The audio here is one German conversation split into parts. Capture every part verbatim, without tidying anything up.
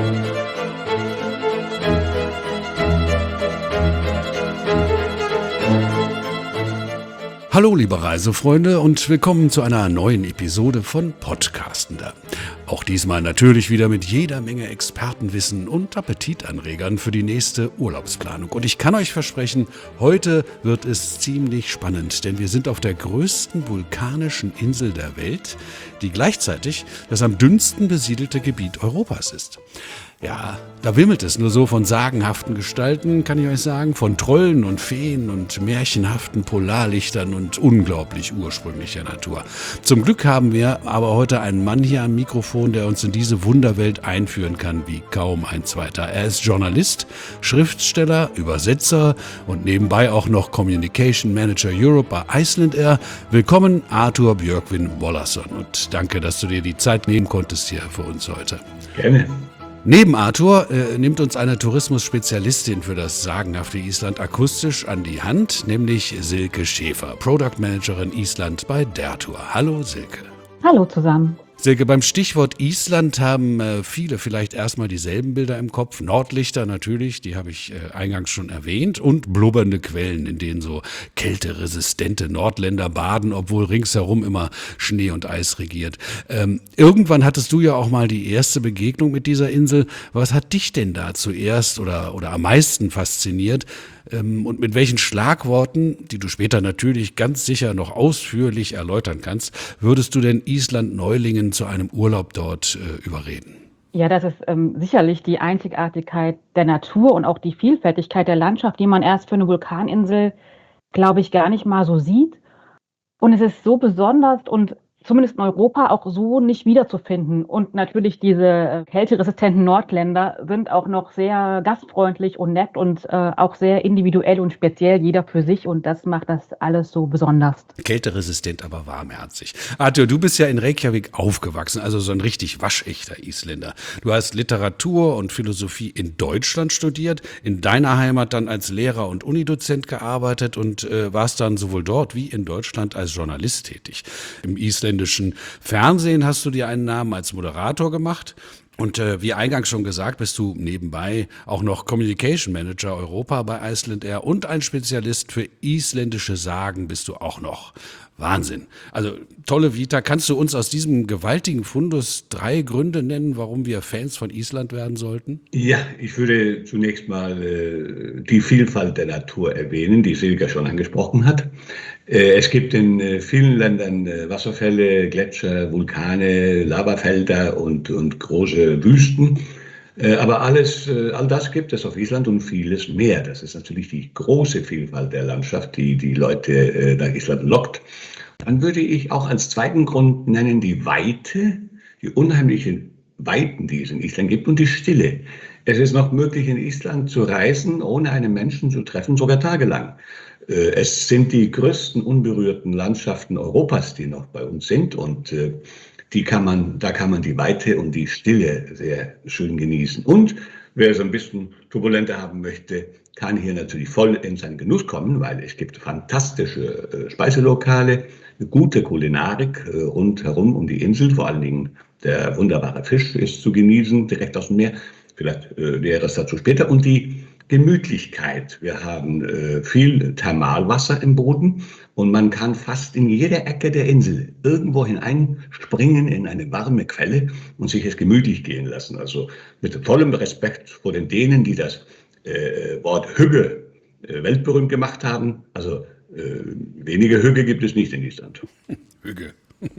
Hallo liebe Reisefreunde und willkommen zu einer neuen Episode von Podcastender. Auch diesmal natürlich wieder mit jeder Menge Expertenwissen und Appetitanregern für die nächste Urlaubsplanung. Und ich kann euch versprechen, heute wird es ziemlich spannend, denn wir sind auf der größten vulkanischen Insel der Welt, die gleichzeitig das am dünnsten besiedelte Gebiet Europas ist. Ja, da wimmelt es nur so von sagenhaften Gestalten, kann ich euch sagen, von Trollen und Feen und märchenhaften Polarlichtern und unglaublich ursprünglicher Natur. Zum Glück haben wir aber heute einen Mann hier am Mikrofon, der uns in diese Wunderwelt einführen kann wie kaum ein zweiter. Er ist Journalist, Schriftsteller, Übersetzer und nebenbei auch noch Communication Manager Europe bei Icelandair. Willkommen, Arthur Björgvin Bollason, und danke, dass du dir die Zeit nehmen konntest hier für uns heute. Gerne. Neben Arthur äh, nimmt uns eine Tourismusspezialistin für das sagenhafte Island akustisch an die Hand, nämlich Silke Schäfer, Product Managerin Island bei der Tour. Hallo Silke. Hallo zusammen. Silke, beim Stichwort Island haben äh, viele vielleicht erstmal dieselben Bilder im Kopf. Nordlichter natürlich, die habe ich äh, eingangs schon erwähnt, und blubbernde Quellen, in denen so kälteresistente Nordländer baden, obwohl ringsherum immer Schnee und Eis regiert. Ähm, irgendwann hattest du ja auch mal die erste Begegnung mit dieser Insel. Was hat dich denn da zuerst oder, oder am meisten fasziniert? Ähm, und mit welchen Schlagworten, die du später natürlich ganz sicher noch ausführlich erläutern kannst, würdest du denn Island-Neulingen zu einem Urlaub dort äh, überreden? Ja, das ist ähm, sicherlich die Einzigartigkeit der Natur und auch die Vielfältigkeit der Landschaft, die man erst für eine Vulkaninsel, glaube ich, gar nicht mal so sieht. Und es ist so besonders und zumindest in Europa auch so nicht wiederzufinden. Und natürlich diese äh, kälteresistenten Nordländer sind auch noch sehr gastfreundlich und nett und äh, auch sehr individuell und speziell, jeder für sich. Und das macht das alles so besonders. Kälteresistent, aber warmherzig. Arthur, du bist ja in Reykjavik aufgewachsen, also so ein richtig waschechter Isländer. Du hast Literatur und Philosophie in Deutschland studiert, in deiner Heimat dann als Lehrer und Unidozent gearbeitet und äh, warst dann sowohl dort wie in Deutschland als Journalist tätig. Im isländischen Fernsehen hast du dir einen Namen als Moderator gemacht. Und äh, wie eingangs schon gesagt, bist du nebenbei auch noch Communication Manager Europa bei Icelandair und ein Spezialist für isländische Sagen bist du auch noch. Wahnsinn. Also tolle Vita. Kannst du uns aus diesem gewaltigen Fundus drei Gründe nennen, warum wir Fans von Island werden sollten? Ja, ich würde zunächst mal äh, die Vielfalt der Natur erwähnen, die Silke schon angesprochen hat. Äh, es gibt in äh, vielen Ländern äh, Wasserfälle, Gletscher, Vulkane, Lavafelder und, und große Wüsten. Äh, aber alles, äh, all das gibt es auf Island und vieles mehr. Das ist natürlich die große Vielfalt der Landschaft, die die Leute äh, nach Island lockt. Dann würde ich auch als zweiten Grund nennen die Weite, die unheimlichen Weiten, die es in Island gibt, und die Stille. Es ist noch möglich, in Island zu reisen, ohne einen Menschen zu treffen, sogar tagelang. Äh, es sind die größten unberührten Landschaften Europas, die noch bei uns sind, und äh, die kann man, da kann man die Weite und die Stille sehr schön genießen. Und wer es ein bisschen turbulenter haben möchte, kann hier natürlich voll in seinen Genuss kommen, weil es gibt fantastische äh, Speiselokale, eine gute Kulinarik äh, rundherum um die Insel. Vor allen Dingen der wunderbare Fisch ist zu genießen, direkt aus dem Meer. Vielleicht äh, Näheres dazu später. Und die Gemütlichkeit. Wir haben äh, viel Thermalwasser im Boden und man kann fast in jeder Ecke der Insel irgendwo hineinspringen in eine warme Quelle und sich es gemütlich gehen lassen. Also mit vollem Respekt vor den Dänen, die das äh, Wort Hügge äh, weltberühmt gemacht haben. Also äh, wenige Hügge gibt es nicht in Island. Hügge.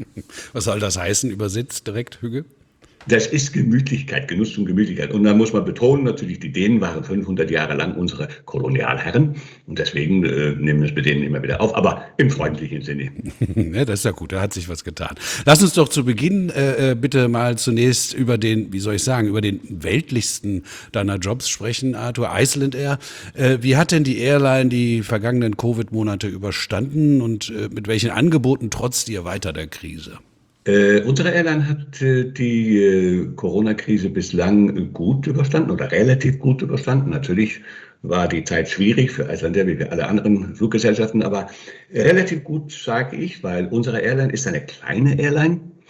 Was soll das heißen, übersetzt direkt, Hügge? Das ist Gemütlichkeit, Genuss und Gemütlichkeit. Und da muss man betonen, natürlich, die Dänen waren fünfhundert Jahre lang unsere Kolonialherren. Und deswegen äh, nehmen wir es mit denen immer wieder auf, aber im freundlichen Sinne. Ja, das ist ja gut, da hat sich was getan. Lass uns doch zu Beginn äh, bitte mal zunächst über den, wie soll ich sagen, über den weltlichsten deiner Jobs sprechen, Arthur. Icelandair. Äh, wie hat denn die Airline die vergangenen Covid-Monate überstanden und äh, mit welchen Angeboten trotzt ihr weiter der Krise? Äh, unsere Airline hat äh, die äh, Corona-Krise bislang gut überstanden oder relativ gut überstanden. Natürlich war die Zeit schwierig für Icelandair, wie für alle anderen Fluggesellschaften, aber relativ gut, sage ich, weil unsere Airline ist eine kleine Airline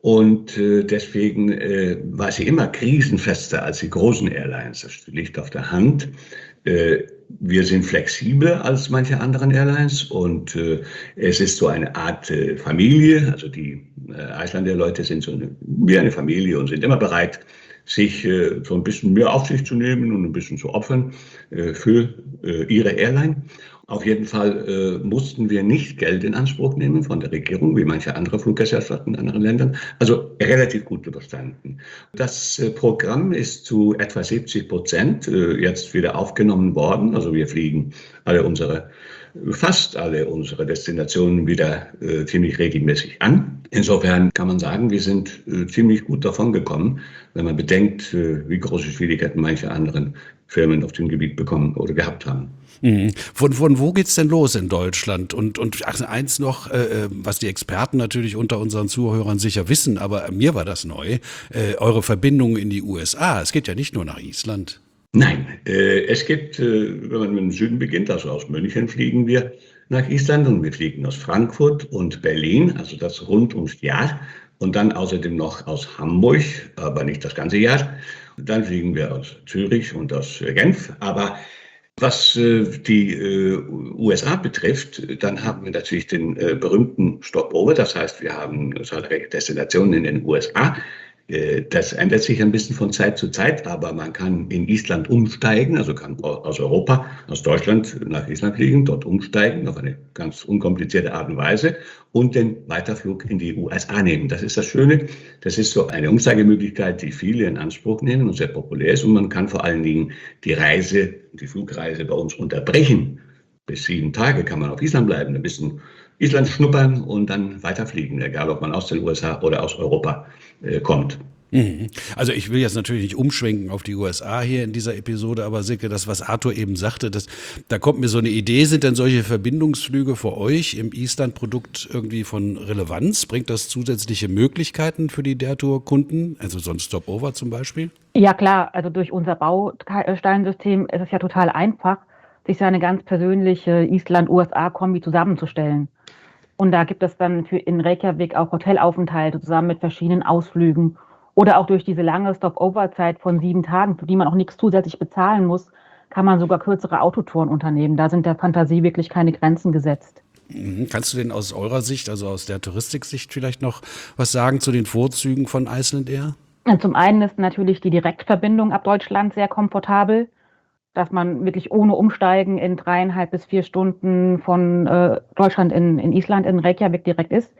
Und äh, deswegen äh, war sie immer krisenfester als die großen Airlines. Das liegt auf der Hand. Äh, wir sind flexibler als manche anderen Airlines und äh, es ist so eine Art äh, Familie. Also die äh, Icelandair-Leute sind so eine, wie eine Familie und sind immer bereit, sich äh, so ein bisschen mehr auf sich zu nehmen und ein bisschen zu opfern äh, für äh, ihre Airline. Auf jeden Fall äh, mussten wir nicht Geld in Anspruch nehmen von der Regierung, wie manche andere Fluggesellschaften in anderen Ländern. Also relativ gut überstanden. Das äh, Programm ist zu etwa siebzig Prozent äh, jetzt wieder aufgenommen worden. Also wir fliegen alle unsere, fast alle unsere Destinationen wieder äh, ziemlich regelmäßig an. Insofern kann man sagen, wir sind äh, ziemlich gut davon gekommen, wenn man bedenkt, äh, wie große Schwierigkeiten manche anderen Firmen auf dem Gebiet bekommen oder gehabt haben. Mhm. Von, von wo geht's denn los in Deutschland? Und, und ach, eins noch, äh, was die Experten natürlich unter unseren Zuhörern sicher wissen, aber mir war das neu, äh, eure Verbindungen in die U S A. Es geht ja nicht nur nach Island. Nein, äh, es gibt, äh, wenn man mit dem Süden beginnt, also aus München fliegen wir nach Island und wir fliegen aus Frankfurt und Berlin, also das rund ums Jahr. Und dann außerdem noch aus Hamburg, aber nicht das ganze Jahr. Dann fliegen wir aus Zürich und aus Genf, aber was äh, die äh, U S A betrifft, dann haben wir natürlich den äh, berühmten Stopover. Das heißt, wir haben zahlreiche Destinationen in den U S A. Äh, das ändert sich ein bisschen von Zeit zu Zeit, aber man kann in Island umsteigen, also kann aus Europa, aus Deutschland nach Island fliegen, dort umsteigen auf eine ganz unkomplizierte Art und Weise und den Weiterflug in die U S A nehmen. Das ist das Schöne. Das ist so eine Umsteigemöglichkeit, die viele in Anspruch nehmen und sehr populär ist. Und man kann vor allen Dingen die Reise, die Flugreise bei uns unterbrechen. Bis sieben Tage kann man auf Island bleiben, ein bisschen Island schnuppern und dann weiterfliegen, egal ob man aus den U S A oder aus Europa äh, kommt. Mhm. Also ich will jetzt natürlich nicht umschwenken auf die U S A hier in dieser Episode, aber Silke, das, was Arthur eben sagte, das, da kommt mir so eine Idee, sind denn solche Verbindungsflüge für euch im Island-Produkt irgendwie von Relevanz? Bringt das zusätzliche Möglichkeiten für die Der Tour-Kunden, also so ein Stopover zum Beispiel? Ja klar, also durch unser Bausteinsystem ist es ja total einfach, sich seine ganz persönliche Island-U S A-Kombi zusammenzustellen. Und da gibt es dann für in Reykjavik auch Hotelaufenthalte zusammen mit verschiedenen Ausflügen. Oder auch durch diese lange Stopover-Zeit von sieben Tagen, für die man auch nichts zusätzlich bezahlen muss, kann man sogar kürzere Autotouren unternehmen. Da sind der Fantasie wirklich keine Grenzen gesetzt. Mhm. Kannst du denn aus eurer Sicht, also aus der Touristiksicht vielleicht noch was sagen zu den Vorzügen von Icelandair? Zum einen ist natürlich die Direktverbindung ab Deutschland sehr komfortabel, dass man wirklich ohne Umsteigen in dreieinhalb bis vier Stunden von äh, Deutschland in, in Island, in Reykjavik direkt ist.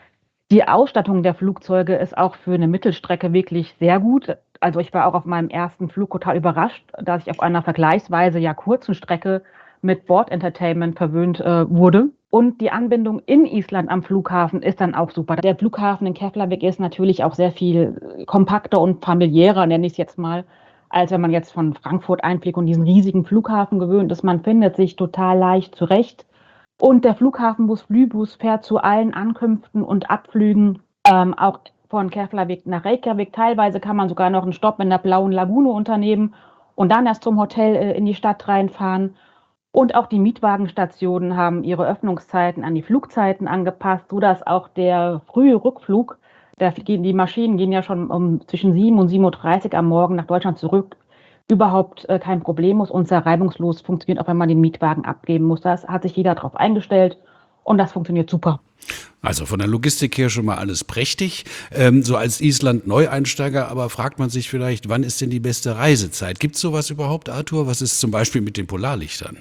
Die Ausstattung der Flugzeuge ist auch für eine Mittelstrecke wirklich sehr gut. Also ich war auch auf meinem ersten Flug total überrascht, dass ich auf einer vergleichsweise ja kurzen Strecke mit Bord-Entertainment verwöhnt äh, wurde. Und die Anbindung in Island am Flughafen ist dann auch super. Der Flughafen in Keflavik ist natürlich auch sehr viel kompakter und familiärer, nenne ich es jetzt mal, als wenn man jetzt von Frankfurt einfliegt und diesen riesigen Flughafen gewöhnt ist. Man findet sich total leicht zurecht. Und der Flughafenbus Flybus fährt zu allen Ankünften und Abflügen, ähm, auch von Keflavik nach Reykjavik. Teilweise kann man sogar noch einen Stopp in der Blauen Lagune unternehmen und dann erst zum Hotel äh, in die Stadt reinfahren. Und auch die Mietwagenstationen haben ihre Öffnungszeiten an die Flugzeiten angepasst, sodass auch der frühe Rückflug, der, die Maschinen gehen ja schon um zwischen sieben und sieben Uhr dreißig am Morgen nach Deutschland zurück, überhaupt äh, kein Problem muss und sehr reibungslos funktioniert, auch wenn man den Mietwagen abgeben muss. Das hat sich jeder darauf eingestellt und das funktioniert super. Also von der Logistik her schon mal alles prächtig. Ähm, so als Island-Neueinsteiger, aber fragt man sich vielleicht, wann ist denn die beste Reisezeit? Gibt es sowas überhaupt, Arthur? Was ist zum Beispiel mit den Polarlichtern?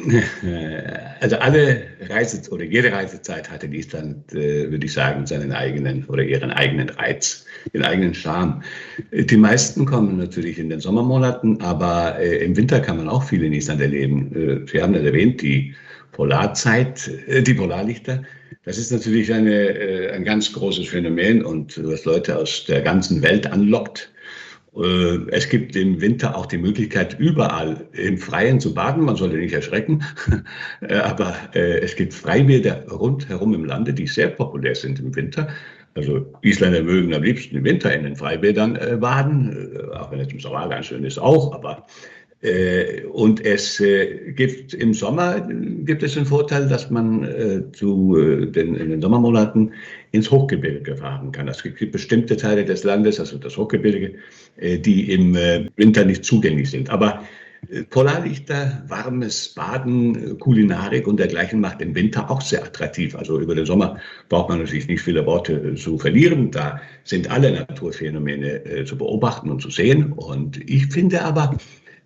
Also alle Reise oder jede Reisezeit hat in Island, äh, würde ich sagen, seinen eigenen oder ihren eigenen Reiz, den eigenen Charme. Die meisten kommen natürlich in den Sommermonaten, aber äh, im Winter kann man auch viel in Island erleben. Äh, Sie haben das erwähnt, die Polarzeit, äh, die Polarlichter. Das ist natürlich eine, äh, ein ganz großes Phänomen und was Leute aus der ganzen Welt anlockt. Es gibt im Winter auch die Möglichkeit, überall im Freien zu baden. Man sollte nicht erschrecken, aber es gibt Freibäder rundherum im Lande, die sehr populär sind im Winter. Also Isländer mögen am liebsten im Winter in den Freibädern baden, auch wenn es im Sommer ganz schön ist auch, aber Äh, und es äh, gibt im Sommer gibt es den Vorteil, dass man äh, zu äh, den, in den Sommermonaten ins Hochgebirge fahren kann. Es gibt bestimmte Teile des Landes, also das Hochgebirge, äh, die im äh, Winter nicht zugänglich sind. Aber äh, Polarlichter, warmes Baden, äh, Kulinarik und dergleichen macht den Winter auch sehr attraktiv. Also über den Sommer braucht man natürlich nicht viele Worte äh, zu verlieren. Da sind alle Naturphänomene äh, zu beobachten und zu sehen. Und ich finde aber,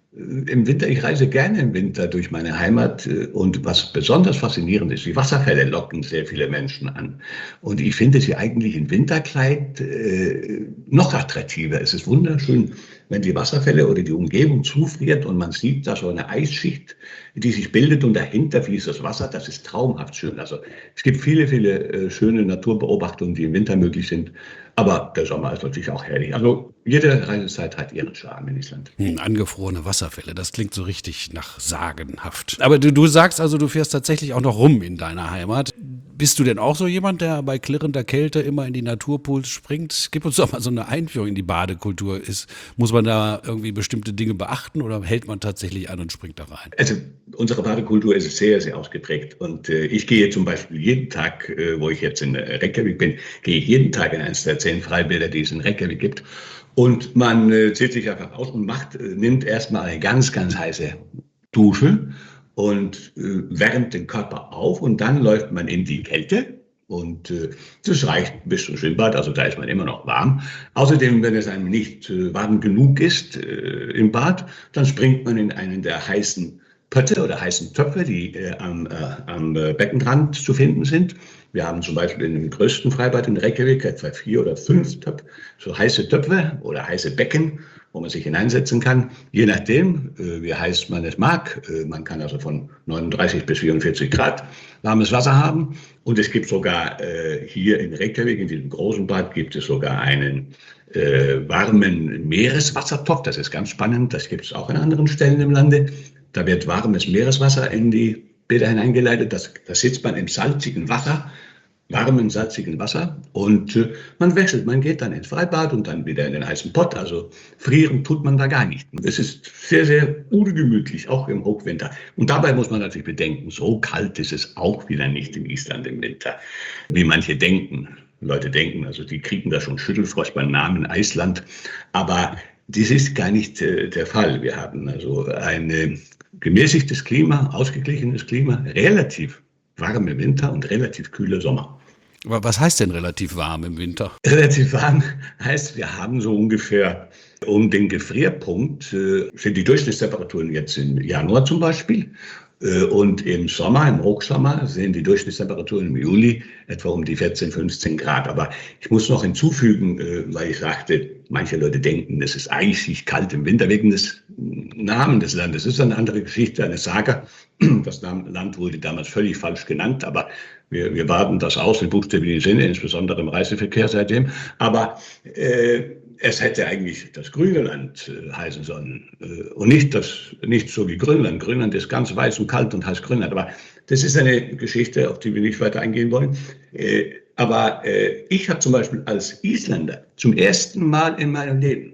im Winter, ich reise gerne im Winter durch meine Heimat und was besonders faszinierend ist, die Wasserfälle locken sehr viele Menschen an. Und ich finde sie eigentlich in Winterkleid äh, noch attraktiver. Es ist wunderschön, wenn die Wasserfälle oder die Umgebung zufriert und man sieht da so eine Eisschicht, die sich bildet und dahinter fließt das Wasser. Das ist traumhaft schön. Also es gibt viele, viele äh, schöne Naturbeobachtungen, die im Winter möglich sind. Aber der Sommer ist natürlich auch herrlich. Also jede Reisezeit hat ihren Charme in Island. Hm, angefrorene Wasserfälle, das klingt so richtig nach sagenhaft. Aber du, du sagst also, du fährst tatsächlich auch noch rum in deiner Heimat. Bist du denn auch so jemand, der bei klirrender Kälte immer in die Naturpools springt? Gib uns doch mal so eine Einführung in die Badekultur. Ist, muss man da irgendwie bestimmte Dinge beachten oder hält man tatsächlich an und springt da rein? Also unsere Badekultur ist sehr, sehr ausgeprägt. Und äh, ich gehe zum Beispiel jeden Tag, äh, wo ich jetzt in Reykjavik bin, gehe ich jeden Tag in eines der zehn Freibäder, die es in Reykjavik gibt. Und man äh, zieht sich einfach aus und macht, äh, nimmt erstmal eine ganz, ganz heiße Dusche und äh, wärmt den Körper auf und dann läuft man in die Kälte und äh, das reicht bis zum Schwimmbad, also da ist man immer noch warm. Außerdem, wenn es einem nicht äh, warm genug ist äh, im Bad, dann springt man in einen der heißen Pötte oder heißen Töpfe, die äh, am, äh, am Beckenrand zu finden sind. Wir haben zum Beispiel in dem größten Freibad in Reykjavik etwa vier oder fünf Töpfe, so heiße Töpfe oder heiße Becken, wo man sich hineinsetzen kann, je nachdem, äh, wie heiß man es mag. Äh, man kann also von neununddreißig bis vierundvierzig Grad warmes Wasser haben. Und es gibt sogar äh, hier in Reykjavik, in diesem großen Bad, gibt es sogar einen äh, warmen Meereswassertopf. Das ist ganz spannend. Das gibt es auch an anderen Stellen im Lande. Da wird warmes Meereswasser in die Bäder hineingeleitet. Das, da sitzt man im salzigen Wasser, warmen, salzigen Wasser und äh, man wechselt. Man geht dann ins Freibad und dann wieder in den heißen Pott. Also frieren tut man da gar nicht. Es ist sehr, sehr ungemütlich, auch im Hochwinter. Und dabei muss man natürlich bedenken, so kalt ist es auch wieder nicht in Island im Winter, wie manche denken. Leute denken, also die kriegen da schon Schüttelfrost beim Namen Eisland. Aber dies ist gar nicht äh, der Fall. Wir haben also ein äh, gemäßigtes Klima, ausgeglichenes Klima, relativ warme Winter und relativ kühle Sommer. Aber was heißt denn relativ warm im Winter? Relativ warm heißt, wir haben so ungefähr um den Gefrierpunkt, äh, sind die Durchschnittstemperaturen jetzt im Januar zum Beispiel. Äh, und im Sommer, im Hochsommer, sind die Durchschnittstemperaturen im Juli etwa um die vierzehn, fünfzehn Grad. Aber ich muss noch hinzufügen, äh, weil ich sagte, manche Leute denken, es ist eisig kalt im Winter wegen des Namen des Landes. Das ist eine andere Geschichte, eine Saga. Das Land wurde damals völlig falsch genannt, aber wir, wir baden das aus in buchstäblichen Sinne, insbesondere im Reiseverkehr seitdem. Aber äh, es hätte eigentlich das grüne Land äh, heißen sollen äh, und nicht, das, nicht so wie Grönland. Grönland ist ganz weiß und kalt und heißt Grönland. Aber das ist eine Geschichte, auf die wir nicht weiter eingehen wollen. Äh, aber äh, ich habe zum Beispiel als Isländer zum ersten Mal in meinem Leben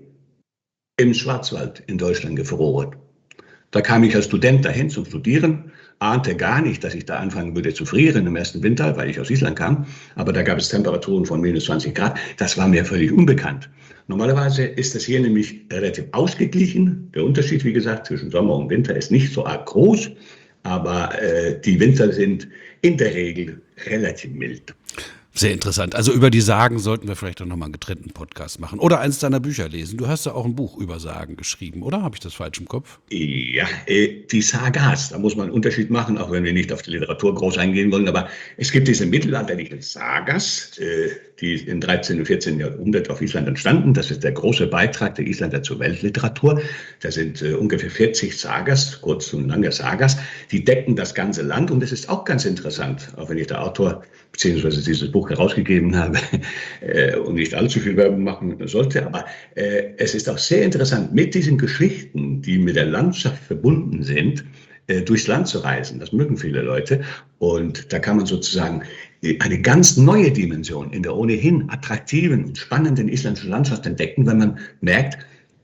im Schwarzwald in Deutschland gefroren. Da kam ich als Student dahin zum Studieren, ahnte gar nicht, dass ich da anfangen würde zu frieren im ersten Winter, weil ich aus Island kam. Aber da gab es Temperaturen von minus zwanzig Grad. Das war mir völlig unbekannt. Normalerweise ist das hier nämlich relativ ausgeglichen. Der Unterschied, wie gesagt, zwischen Sommer und Winter ist nicht so arg groß. Aber äh, die Winter sind in der Regel relativ mild. Sehr interessant. Also über die Sagen sollten wir vielleicht auch nochmal einen getrennten Podcast machen. Oder eins deiner Bücher lesen. Du hast ja auch ein Buch über Sagen geschrieben, oder? Habe ich das falsch im Kopf? Ja, äh, die Sagas, da muss man einen Unterschied machen, auch wenn wir nicht auf die Literatur groß eingehen wollen. Aber es gibt diese mittelalterlichen Sagas, äh, die im dreizehnten und vierzehnten Jahrhundert auf Island entstanden. Das ist der große Beitrag der Isländer zur Weltliteratur. Da sind äh, ungefähr vierzig Sagas, kurz und lange Sagas, die decken das ganze Land. Und es ist auch ganz interessant, auch wenn ich der Autor beziehungsweise dieses Buch herausgegeben habe äh, und nicht allzu viel Werbung machen sollte. Aber äh, es ist auch sehr interessant, mit diesen Geschichten, die mit der Landschaft verbunden sind, äh, durchs Land zu reisen. Das mögen viele Leute. Und da kann man sozusagen eine ganz neue Dimension in der ohnehin attraktiven und spannenden isländischen Landschaft entdecken, wenn man merkt,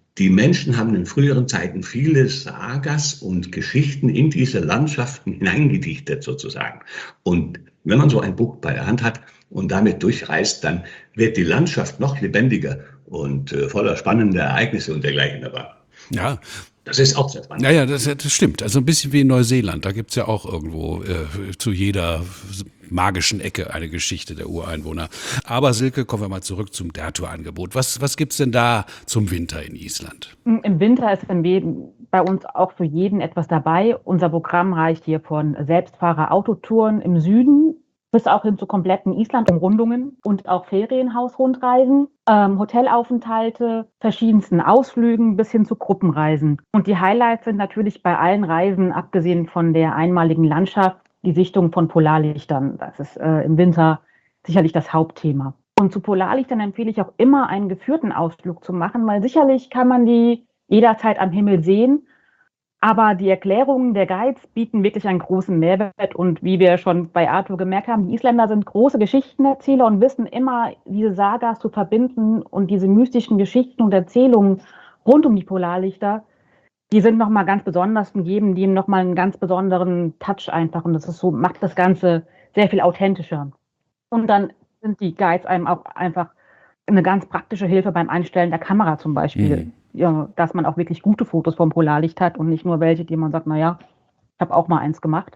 Die Menschen haben in früheren Zeiten viele Sagas und Geschichten in diese Landschaften hineingedichtet sozusagen. Und wenn man so ein Buch bei der Hand hat und damit durchreist, dann wird die Landschaft noch lebendiger und äh, voller spannender Ereignisse und dergleichen. Aber Ja, das ist auch sehr spannend. ja, ja, das, das stimmt. Also ein bisschen wie in Neuseeland. Da gibt's ja auch irgendwo äh, zu jeder magischen Ecke eine Geschichte der Ureinwohner. Aber Silke, kommen wir mal zurück zum Der-Tour-Angebot. Was, was gibt's denn da zum Winter in Island? Im Winter ist bei uns auch für jeden etwas dabei. Unser Programm reicht hier von Selbstfahrer-Autotouren im Süden bis auch hin zu kompletten Island-Umrundungen und auch Ferienhaus-Rundreisen, ähm, Hotelaufenthalte, verschiedensten Ausflügen bis hin zu Gruppenreisen. Und die Highlights sind natürlich bei allen Reisen, abgesehen von der einmaligen Landschaft, die Sichtung von Polarlichtern. Das ist äh, im Winter sicherlich das Hauptthema. Und zu Polarlichtern empfehle ich auch immer, einen geführten Ausflug zu machen, weil sicherlich kann man die jederzeit am Himmel sehen. Aber die Erklärungen der Guides bieten wirklich einen großen Mehrwert. Und wie wir schon bei Arthur gemerkt haben, die Isländer sind große Geschichtenerzähler und wissen immer, diese Sagas zu verbinden und diese mystischen Geschichten und Erzählungen rund um die Polarlichter, die sind nochmal ganz besonders und geben dem nochmal einen ganz besonderen Touch einfach. Und das ist so, macht das Ganze sehr viel authentischer. Und dann sind die Guides einem auch einfach eine ganz praktische Hilfe beim Einstellen der Kamera zum Beispiel. Mhm. Ja, dass man auch wirklich gute Fotos vom Polarlicht hat und nicht nur welche, die man sagt, naja, ich habe auch mal eins gemacht.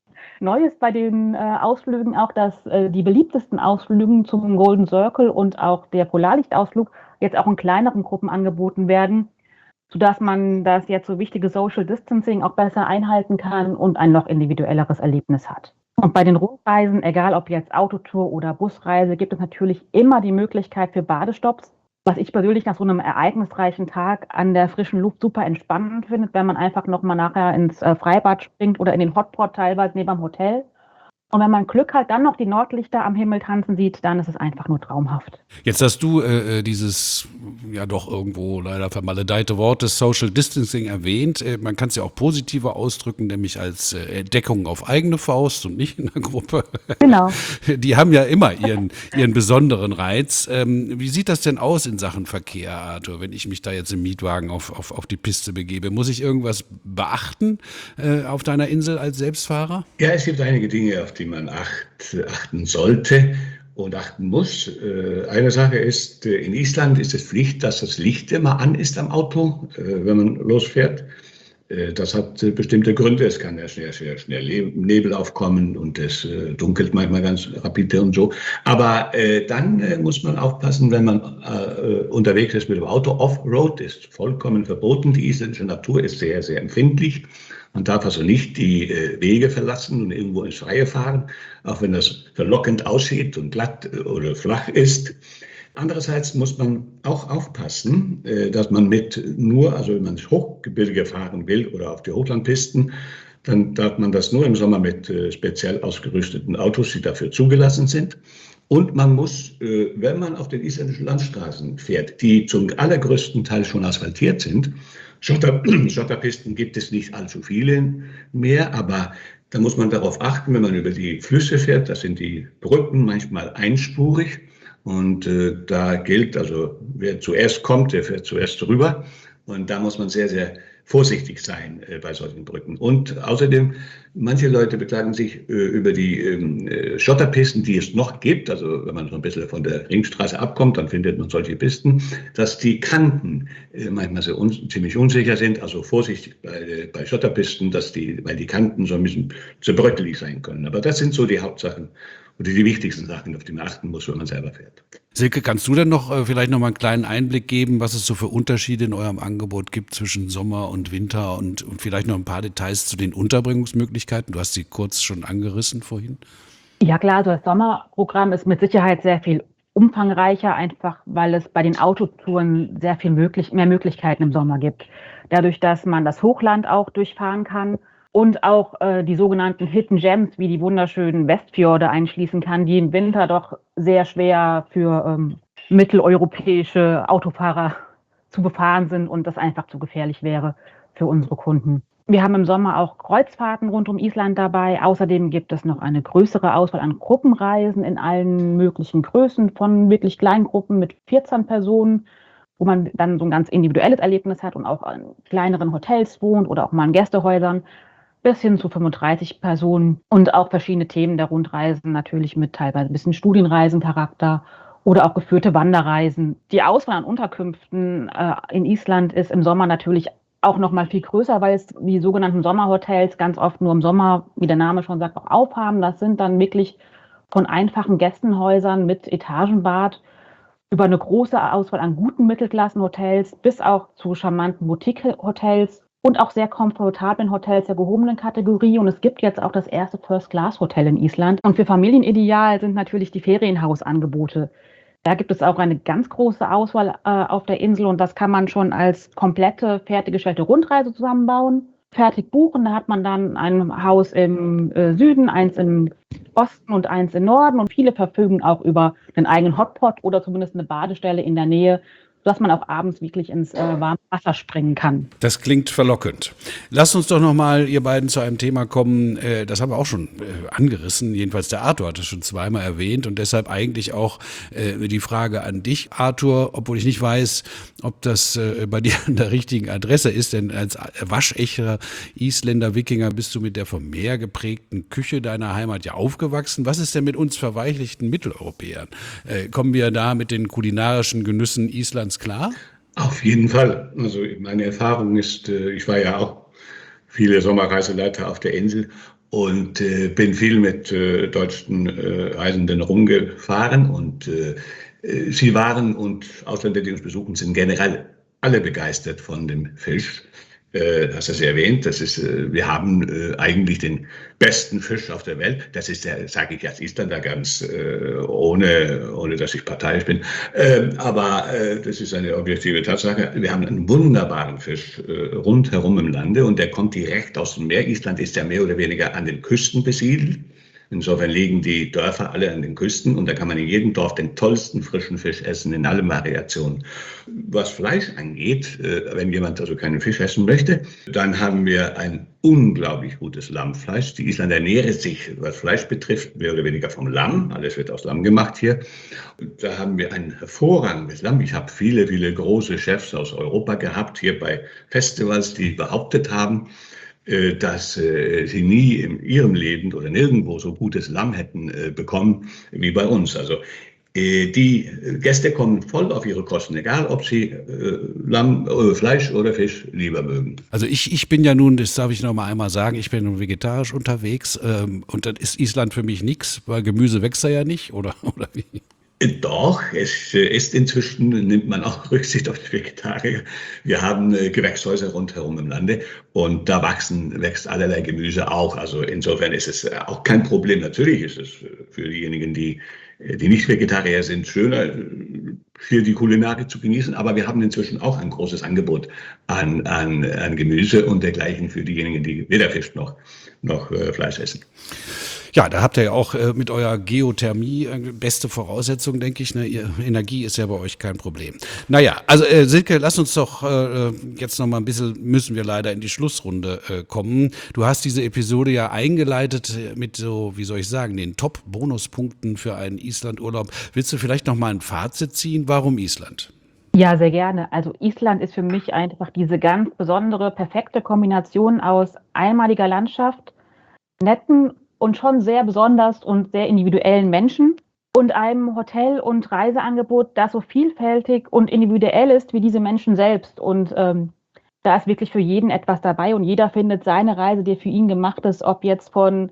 Neu ist bei den äh, Ausflügen auch, dass äh, die beliebtesten Ausflüge zum Golden Circle und auch der Polarlichtausflug jetzt auch in kleineren Gruppen angeboten werden, sodass man das jetzt so wichtige Social Distancing auch besser einhalten kann und ein noch individuelleres Erlebnis hat. Und bei den Rundreisen, egal ob jetzt Autotour oder Busreise, gibt es natürlich immer die Möglichkeit für Badestopps, was ich persönlich nach so einem ereignisreichen Tag an der frischen Luft super entspannend finde, wenn man einfach nochmal nachher ins äh, Freibad springt oder in den Hotpot teilweise neben dem Hotel. Und wenn man Glück hat, dann noch die Nordlichter am Himmel tanzen sieht, dann ist es einfach nur traumhaft. Jetzt hast du äh, dieses ja doch irgendwo leider vermaledeite Wort des Social Distancing erwähnt. Äh, man kann es ja auch positiver ausdrücken, nämlich als äh, Entdeckung auf eigene Faust und nicht in der Gruppe. Genau. Die haben ja immer ihren, ihren besonderen Reiz. Ähm, wie sieht das denn aus in Sachen Verkehr, Arthur, wenn ich mich da jetzt im Mietwagen auf, auf, auf die Piste begebe? Muss ich irgendwas beachten äh, auf deiner Insel als Selbstfahrer? Ja, es gibt einige Dinge, auf die man acht, achten sollte und achten muss. Eine Sache ist, in Island ist es Pflicht, dass das Licht immer an ist am Auto, wenn man losfährt. Das hat bestimmte Gründe. Es kann ja schnell, schnell, schnell Nebel aufkommen und es dunkelt manchmal ganz rapide und so. Aber äh, dann äh, muss man aufpassen, wenn man äh, unterwegs ist mit dem Auto. Offroad ist vollkommen verboten. Die isländische Natur ist sehr, sehr empfindlich. Man darf also nicht die äh, Wege verlassen und irgendwo ins Freie fahren, auch wenn das verlockend aussieht und glatt oder flach ist. Andererseits muss man auch aufpassen, dass man mit nur, also wenn man ins Hochgebirge fahren will oder auf die Hochlandpisten, dann darf man das nur im Sommer mit speziell ausgerüsteten Autos, die dafür zugelassen sind. Und man muss, wenn man auf den isländischen Landstraßen fährt, die zum allergrößten Teil schon asphaltiert sind, Schotter, Schotterpisten gibt es nicht allzu viele mehr, aber da muss man darauf achten, wenn man über die Flüsse fährt, das sind die Brücken manchmal einspurig. Und äh, da gilt, also wer zuerst kommt, der fährt zuerst rüber. Und da muss man sehr, sehr vorsichtig sein äh, bei solchen Brücken. Und außerdem, manche Leute beklagen sich äh, über die äh, Schotterpisten, die es noch gibt. Also wenn man so ein bisschen von der Ringstraße abkommt, dann findet man solche Pisten, dass die Kanten äh, manchmal so un- ziemlich unsicher sind. Also vorsichtig bei, äh, bei Schotterpisten, dass die, weil die Kanten so ein bisschen zerbröckelig sein können. Aber das sind so die Hauptsachen oder die wichtigsten Sachen, auf die man achten muss, wenn man selber fährt. Silke, kannst du denn noch äh, vielleicht noch mal einen kleinen Einblick geben, was es so für Unterschiede in eurem Angebot gibt zwischen Sommer und Winter und, und vielleicht noch ein paar Details zu den Unterbringungsmöglichkeiten? Du hast sie kurz schon angerissen vorhin. Ja klar, also das Sommerprogramm ist mit Sicherheit sehr viel umfangreicher, einfach weil es bei den Autotouren sehr viel möglich, mehr Möglichkeiten im Sommer gibt. Dadurch, dass man das Hochland auch durchfahren kann und auch äh, die sogenannten Hidden Gems wie die wunderschönen Westfjorde einschließen kann, die im Winter doch sehr schwer für ähm, mitteleuropäische Autofahrer zu befahren sind und das einfach zu gefährlich wäre für unsere Kunden. Wir haben im Sommer auch Kreuzfahrten rund um Island dabei. Außerdem gibt es noch eine größere Auswahl an Gruppenreisen in allen möglichen Größen, von wirklich kleinen Gruppen mit vierzehn Personen wo man dann so ein ganz individuelles Erlebnis hat und auch in kleineren Hotels wohnt oder auch mal in Gästehäusern, bis hin zu fünfunddreißig Personen und auch verschiedene Themen der Rundreisen, natürlich mit teilweise ein bisschen Studienreisencharakter oder auch geführte Wanderreisen. Die Auswahl an Unterkünften äh, in Island ist im Sommer natürlich auch noch mal viel größer, weil es die sogenannten Sommerhotels ganz oft nur im Sommer, wie der Name schon sagt, auch aufhaben. Das sind dann wirklich von einfachen Gästenhäusern mit Etagenbad über eine große Auswahl an guten Mittelklassenhotels bis auch zu charmanten Boutique-Hotels und auch sehr komfortablen Hotels der gehobenen Kategorie. Und es gibt jetzt auch das erste First-Class-Hotel in Island. Und für Familien ideal sind natürlich die Ferienhausangebote. Da gibt es auch eine ganz große Auswahl äh, auf der Insel und das kann man schon als komplette, fertiggestellte Rundreise zusammenbauen. Fertig buchen, da hat man dann ein Haus im äh, Süden, eins im Osten und eins im Norden und viele verfügen auch über einen eigenen Hotpot oder zumindest eine Badestelle in der Nähe, sodass man auch abends wirklich ins äh, warme Wasser springen kann. Das klingt verlockend. Lasst uns doch nochmal, ihr beiden, zu einem Thema kommen, äh, das haben wir auch schon äh, angerissen, jedenfalls der Arthur hat es schon zweimal erwähnt und deshalb eigentlich auch äh, die Frage an dich, Arthur, obwohl ich nicht weiß, ob das äh, bei dir an der richtigen Adresse ist, denn als waschechter Isländer Wikinger bist du mit der vom Meer geprägten Küche deiner Heimat ja aufgewachsen. Was ist denn mit uns verweichlichten Mitteleuropäern? Äh, kommen wir da mit den kulinarischen Genüssen Islands klar? Auf jeden Fall. Also meine Erfahrung ist, ich war ja auch viele Sommerreiseleiter auf der Insel und äh, bin viel mit äh, deutschen äh, Reisenden rumgefahren und äh, sie waren und Ausländer, die uns besuchen, sind generell alle begeistert von dem Fisch. Äh, hast du es erwähnt, das ist, äh, wir haben äh, eigentlich den besten Fisch auf der Welt. Das ist der, sage ich als Isländer ganz äh, ohne, ohne, dass ich parteiisch bin. Äh, aber äh, das ist eine objektive Tatsache. Wir haben einen wunderbaren Fisch äh, rundherum im Lande und der kommt direkt aus dem Meer. Island ist ja mehr oder weniger an den Küsten besiedelt. Insofern liegen die Dörfer alle an den Küsten und da kann man in jedem Dorf den tollsten frischen Fisch essen, in allen Variationen. Was Fleisch angeht, wenn jemand also keinen Fisch essen möchte, dann haben wir ein unglaublich gutes Lammfleisch. Die Isländer ernähren sich, was Fleisch betrifft, mehr oder weniger vom Lamm. Alles wird aus Lamm gemacht hier. Da haben wir ein hervorragendes Lamm. Ich habe viele, viele große Chefs aus Europa gehabt, hier bei Festivals, die behauptet haben, dass äh, sie nie in ihrem Leben oder nirgendwo so gutes Lamm hätten äh, bekommen wie bei uns. Also äh, die Gäste kommen voll auf ihre Kosten, egal ob sie äh, Lamm, äh, Fleisch oder Fisch lieber mögen. Also ich, ich bin ja nun, das darf ich noch mal einmal sagen, ich bin nun vegetarisch unterwegs ähm, und dann ist Island für mich nichts, weil Gemüse wächst da ja nicht, oder, oder wie? Doch, es ist inzwischen, nimmt man auch Rücksicht auf die Vegetarier. Wir haben Gewächshäuser rundherum im Lande und da wachsen, wächst allerlei Gemüse auch. Also insofern ist es auch kein Problem. Natürlich ist es für diejenigen, die, die nicht Vegetarier sind, schöner, hier die Kulinarik zu genießen. Aber wir haben inzwischen auch ein großes Angebot an, an, an Gemüse und dergleichen für diejenigen, die weder Fisch noch, noch äh, Fleisch essen. Ja, da habt ihr ja auch äh, mit eurer Geothermie äh, beste Voraussetzungen, denke ich. Ne? Ihr, Energie ist ja bei euch kein Problem. Naja, also äh, Silke, lass uns doch äh, jetzt noch mal ein bisschen, müssen wir leider in die Schlussrunde äh, kommen. Du hast diese Episode ja eingeleitet mit so, wie soll ich sagen, den Top-Bonuspunkten für einen Islandurlaub. Willst du vielleicht noch mal ein Fazit ziehen? Warum Island? Ja, sehr gerne. Also Island ist für mich einfach diese ganz besondere, perfekte Kombination aus einmaliger Landschaft, netten und schon sehr besonders und sehr individuellen Menschen und einem Hotel- und Reiseangebot, das so vielfältig und individuell ist wie diese Menschen selbst. Und ähm, da ist wirklich für jeden etwas dabei und jeder findet seine Reise, die für ihn gemacht ist, ob jetzt von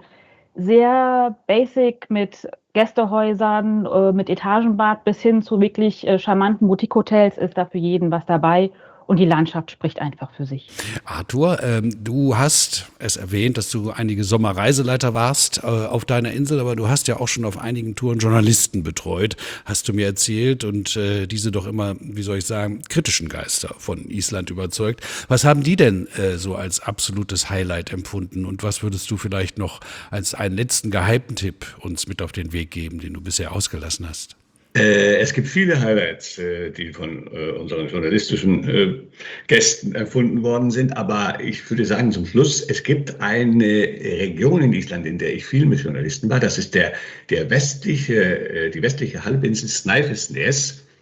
sehr basic mit Gästehäusern, äh, mit Etagenbad bis hin zu wirklich äh, charmanten Boutique-Hotels ist da für jeden was dabei. Und die Landschaft spricht einfach für sich. Arthur, ähm, du hast es erwähnt, dass du einige Sommerreiseleiter warst äh, auf deiner Insel, aber du hast ja auch schon auf einigen Touren Journalisten betreut, hast du mir erzählt, und äh, diese doch immer, wie soll ich sagen, kritischen Geister von Island überzeugt. Was haben die denn äh, so als absolutes Highlight empfunden und was würdest du vielleicht noch als einen letzten Geheimtipp uns mit auf den Weg geben, den du bisher ausgelassen hast? Es gibt viele Highlights, die von unseren journalistischen Gästen erfunden worden sind, aber ich würde sagen zum Schluss, es gibt eine Region in Island, in der ich viel mit Journalisten war, das ist der, der westliche, die westliche Halbinsel Snæfellsnes.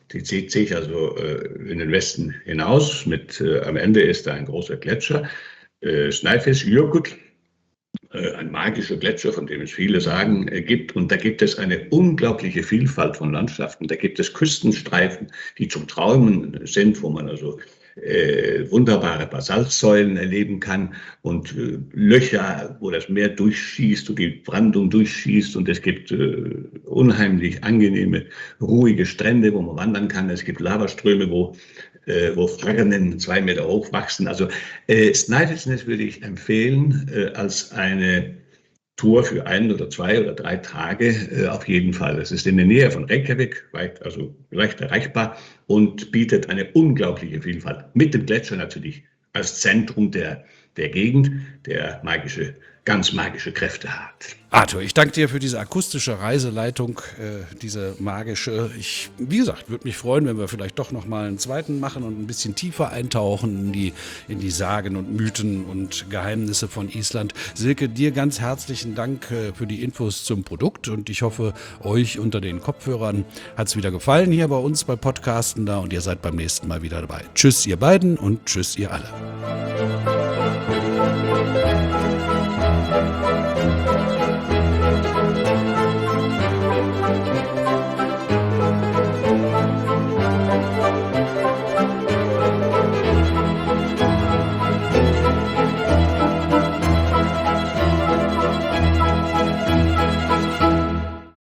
Die zieht sich also äh, in den Westen hinaus. Mit, äh, am Ende ist da ein großer Gletscher, äh, Snæfellsjökull, äh, ein magischer Gletscher, von dem es viele sagen, äh, gibt. Und da gibt es eine unglaubliche Vielfalt von Landschaften. Da gibt es Küstenstreifen, die zum Träumen sind, wo man also äh, wunderbare Basaltsäulen erleben kann und äh, Löcher, wo das Meer durchschießt und die Brandung durchschießt. Und es gibt äh, unheimlich angenehme, ruhige Strände, wo man wandern kann. Es gibt Lavaströme, wo, äh, wo Farnen zwei Meter hoch wachsen. Also äh, Snæfellsnes würde ich empfehlen äh, als eine Tour für ein oder zwei oder drei Tage äh, auf jeden Fall. Es ist in der Nähe von Reykjavik, weit, also leicht erreichbar und bietet eine unglaubliche Vielfalt. Mit dem Gletscher natürlich als Zentrum der, der Gegend, der magische, ganz magische Kräfte hat. Arthur, ich danke dir für diese akustische Reiseleitung, äh, diese magische. Ich, wie gesagt, würde mich freuen, wenn wir vielleicht doch noch mal einen zweiten machen und ein bisschen tiefer eintauchen in die, in die Sagen und Mythen und Geheimnisse von Island. Silke, dir ganz herzlichen Dank äh, für die Infos zum Produkt und ich hoffe, euch unter den Kopfhörern hat es wieder gefallen hier bei uns bei Podcasten da und ihr seid beim nächsten Mal wieder dabei. Tschüss ihr beiden und tschüss ihr alle.